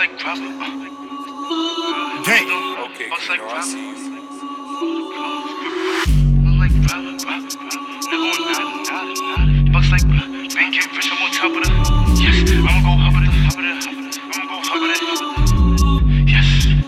like drama. Gang. Okay, bust like I see you. like drama. Never on nada. Bust like bang, get rich, I'm on top of the. Yes, I'ma go hop of the. I'ma go hop of the. Yes.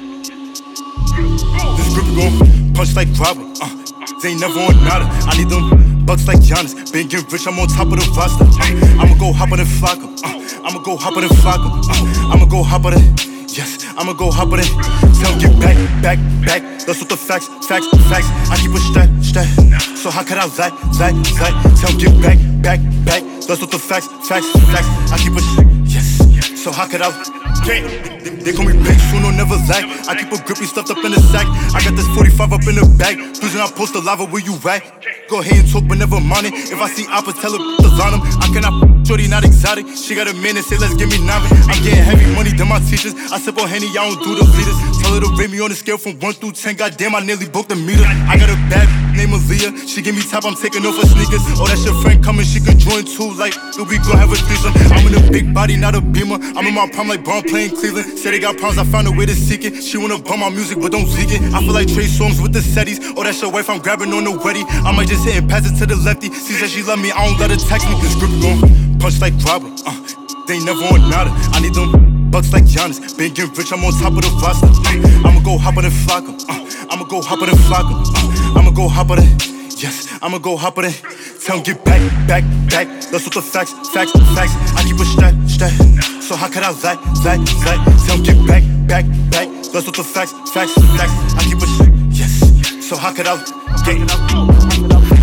This grip gon' punch like Robert. They ain't never on nada. I need them bucks like Giannis. Been getting rich, I'm on top of the roster. I'ma go hop on and flock 'em. I'ma go hop on and flock 'em. I'ma go hop on it. Yes, I'ma go hop on it. Tell 'em get back. That's what the facts. I keep a stack. So how could I lie? Tell 'em get back. That's what the facts. I keep a yes. So how could I? They call me big, soon or never lag. I keep a grippy stuffed up in the sack. I got this 45 up in the bag. Reason I post the lava where you at. Go ahead and talk, but never mind it. If I see Appa, tell her to line them. I cannot shorty, not exotic. She got a man and say, let's give me 9. I'm getting heavy money than my teachers. I sip on Henny, I don't do the leaders. Tell her to rate me on a scale from 1 through 10. Goddamn, I nearly broke the meter. I got a bad name Aaliyah. She give me top, I'm taking off her sneakers. Oh, that's your friend coming, she can join too. Like, we gon' have a threesome. I'm in a big body, not a beamer. I'm in my prime like Braun playing Cleveland. Say they got problems, I found a way to seek it. She wanna bump my music, but don't leak it. I feel like Trey Songz with the setties. Oh, that's your wife, I'm grabbing on the weddy. I might just hit and pass it to the lefty. She said she love me, I don't let her text me. This grip gon' punch like Robert. They ain't never on nada. I need them bucks like Giannis. Been getting rich, I'm on top of the roster. I'ma go hop on and flock 'em. I'ma go hop on and flock 'em. I'ma go hop on it. Yes, I'ma go hop on it. Tell 'em get back. That's what the facts. I keep a stack. So how could I lie? Tell 'em get back. That's what the facts. I keep a yes. So how could I?